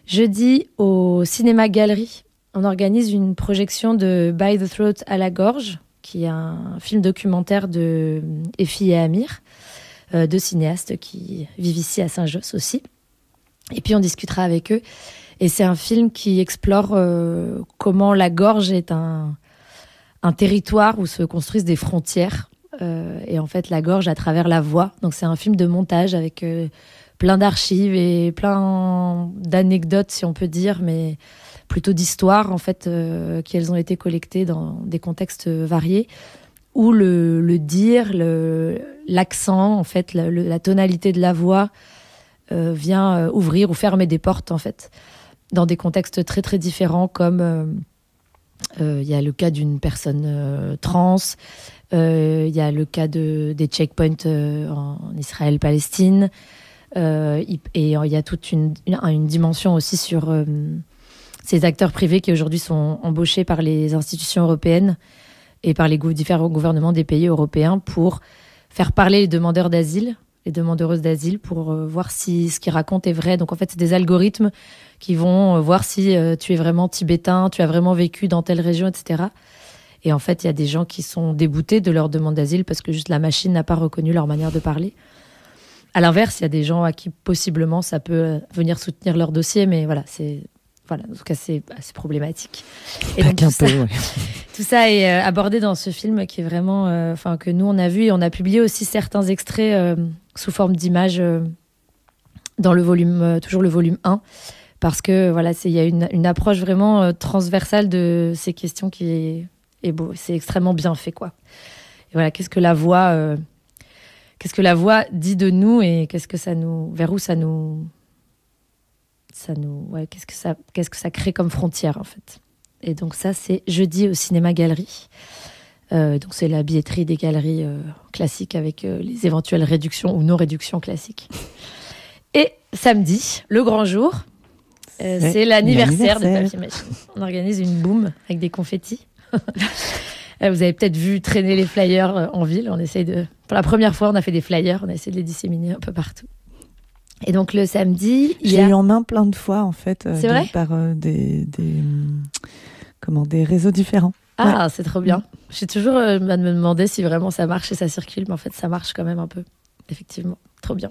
Jeudi, au Cinéma Galerie, on organise une projection de By the Throat à la gorge, qui est un film documentaire de Effie et Amir, deux cinéastes qui vivent ici à Saint-Josse aussi. Et puis on discutera avec eux. Et c'est un film qui explore comment la gorge est un territoire où se construisent des frontières. Et en fait, la gorge à travers la voix. Donc c'est un film de montage avec plein d'archives et plein d'anecdotes, si on peut dire, mais plutôt d'histoires, en fait, qui elles ont été collectées dans des contextes variés, où le dire, l'accent, en fait, la tonalité de la voix vient ouvrir ou fermer des portes, en fait, dans des contextes très, très différents, comme il y a le cas d'une personne trans, il y a le cas des checkpoints en Israël-Palestine, et il y a toute une dimension aussi sur ces acteurs privés qui aujourd'hui sont embauchés par les institutions européennes et par les différents gouvernements des pays européens pour faire parler les demandeurs d'asile, les demandeuses d'asile, pour voir si ce qu'ils racontent est vrai. Donc en fait, c'est des algorithmes qui vont voir si tu es vraiment tibétain, tu as vraiment vécu dans telle région, etc. Et en fait, il y a des gens qui sont dégoûtés de leur demande d'asile parce que juste la machine n'a pas reconnu leur manière de parler. À l'inverse, il y a des gens à qui possiblement ça peut venir soutenir leur dossier, mais voilà, en tout cas, c'est assez problématique. Et donc, tout ça est abordé dans ce film qui est vraiment, que nous on a vu, et on a publié aussi certains extraits sous forme d'images dans le volume, toujours le volume 1, parce que voilà, il y a une approche vraiment transversale de ces questions qui est beau, c'est extrêmement bien fait, quoi. Et voilà, qu'est-ce que la voix dit de nous, et vers où qu'est-ce que ça crée comme frontière, en fait. Et donc ça, c'est jeudi au Cinéma Galerie. Donc c'est la billetterie des galeries classiques avec les éventuelles réductions ou non-réductions classiques. Et samedi, le grand jour, c'est l'anniversaire de Papier Machine. On organise une boum avec des confettis. Vous avez peut-être vu traîner les flyers en ville. Pour la première fois, on a fait des flyers, on a essayé de les disséminer un peu partout. Et donc le samedi, j'ai eu en main plein de fois, en fait, c'est vrai par des réseaux différents. Ah, ouais. C'est trop bien. J'ai toujours me demandé si vraiment ça marche et ça circule, mais en fait ça marche quand même un peu. Effectivement, trop bien.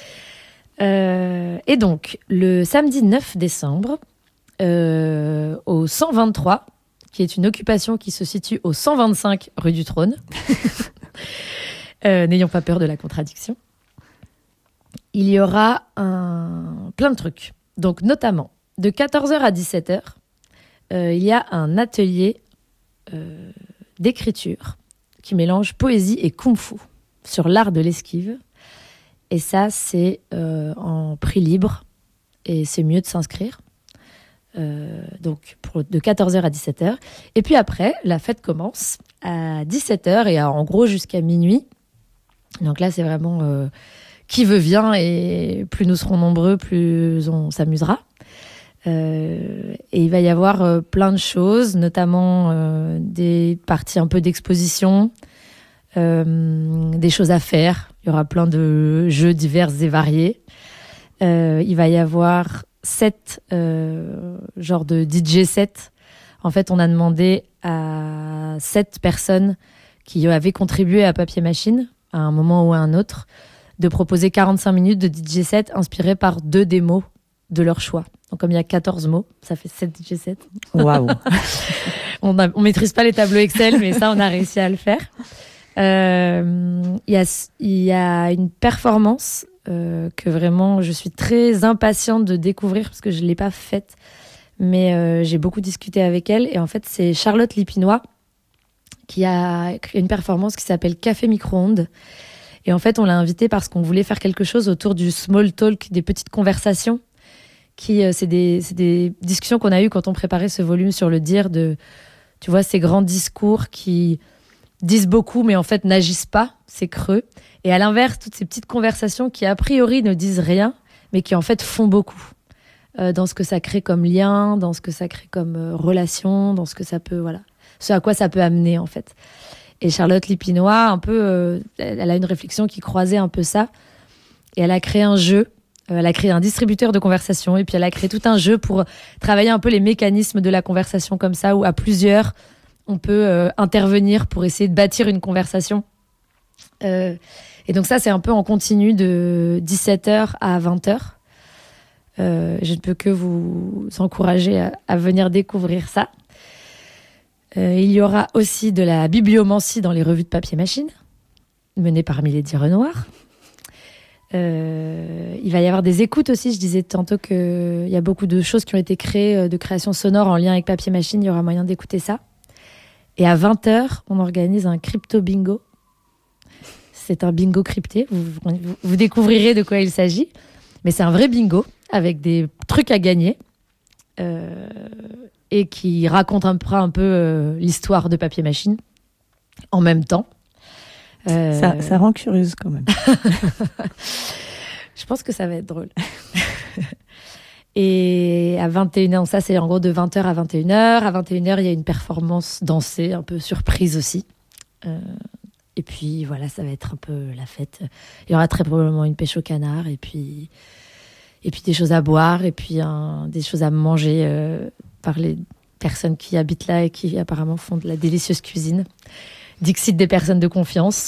Et donc le samedi 9 décembre, au 123, qui est une occupation qui se situe au 125 rue du Trône, n'ayons pas peur de la contradiction, il y aura plein de trucs. Donc, notamment, de 14h à 17h, il y a un atelier d'écriture qui mélange poésie et kung-fu sur l'art de l'esquive. Et ça, c'est en prix libre, et c'est mieux de s'inscrire. Donc, de 14h à 17h. Et puis après, la fête commence à 17h et en gros jusqu'à minuit. Donc là, c'est vraiment... qui veut vient, et plus nous serons nombreux, plus on s'amusera. Et il va y avoir plein de choses, notamment des parties un peu d'exposition, des choses à faire. Il y aura plein de jeux divers et variés. Il va y avoir 7 genres de DJ sets. En fait, on a demandé à 7 personnes qui avaient contribué à Papier Machine, à un moment ou à un autre, de proposer 45 minutes de DJ set inspirés par 2 démos de leur choix. Donc, comme il y a 14 mots, ça fait 7 DJ sets. Waouh. On maîtrise pas les tableaux Excel, mais ça, on a réussi à le faire. Il y a une performance que vraiment, je suis très impatiente de découvrir parce que je l'ai pas faite, mais j'ai beaucoup discuté avec elle. Et en fait, c'est Charlotte Lipinois qui a créé une performance qui s'appelle Café Micro-ondes. Et en fait, on l'a invitée parce qu'on voulait faire quelque chose autour du small talk, des petites conversations. C'est des discussions qu'on a eues quand on préparait ce volume sur le dire, tu vois, ces grands discours qui disent beaucoup, mais en fait n'agissent pas, c'est creux. Et à l'inverse, toutes ces petites conversations qui, a priori, ne disent rien, mais qui en fait font beaucoup. Dans ce que ça crée comme lien, dans ce que ça crée comme relation, dans ce que ça peut, voilà, ce à quoi ça peut amener, en fait. Et Charlotte Lipinois, un peu, elle a une réflexion qui croisait un peu ça. Et elle a créé un jeu Elle a créé un distributeur de conversation et puis elle a créé tout un jeu pour travailler un peu les mécanismes de la conversation comme ça, où à plusieurs, on peut intervenir pour essayer de bâtir une conversation. Et donc ça, c'est un peu en continu de 17h à 20h. Je ne peux que vous encourager à venir découvrir ça. Il y aura aussi de la bibliomancie dans les revues de papier machine, menée par Milady Renoir. Il va y avoir des écoutes aussi. Je disais tantôt qu'il y a beaucoup de choses qui ont été créées, de création sonore en lien avec papier machine. Il y aura moyen d'écouter ça. Et à 20h, on organise un crypto bingo. C'est un bingo crypté. Vous découvrirez de quoi il s'agit. Mais c'est un vrai bingo avec des trucs à gagner et qui raconte un peu l'histoire de papier machine en même temps. Ça rend curieuse quand même. Je pense que ça va être drôle. Et à 21h, ça c'est en gros de 20h à 21h. À 21h, il y a une performance dansée, un peu surprise aussi. Et puis voilà, ça va être un peu la fête. Il y aura très probablement une pêche au canard et puis des choses à boire et puis des choses à manger par les personnes qui habitent là et qui apparemment font de la délicieuse cuisine. Dixit des personnes de confiance.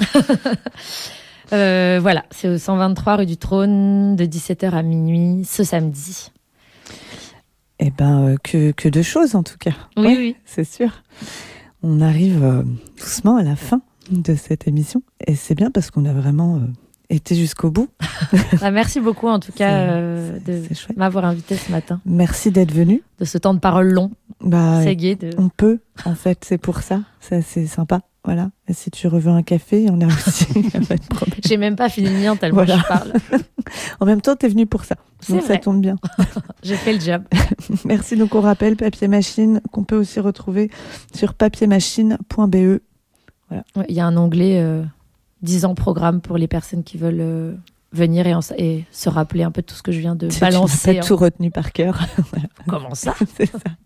Voilà, c'est au 123 rue du Trône de 17h à minuit ce samedi. Eh ben, que de choses en tout cas. Oui, ouais, oui. C'est sûr. On arrive doucement à la fin de cette émission et c'est bien parce qu'on a vraiment été jusqu'au bout. Merci beaucoup en tout cas de m'avoir invité ce matin. Merci d'être venu. De ce temps de parole long. C'est gai. On peut, en fait, c'est pour ça. C'est sympa. Voilà. Et si tu reveux un café, on a aussi. Pas de problème. J'ai même pas fini le mien tellement je parle. En même temps, t'es venu pour ça. Donc ça tombe bien. J'ai fait le job. Merci. Donc on rappelle Papier Machine qu'on peut aussi retrouver sur papiermachine.be. Voilà. Il y a un onglet 10 ans programme pour les personnes qui veulent venir et se rappeler un peu de tout ce que je viens de balancer. Tu n'as pas tout retenu par cœur. Voilà. Comment ça? C'est ça.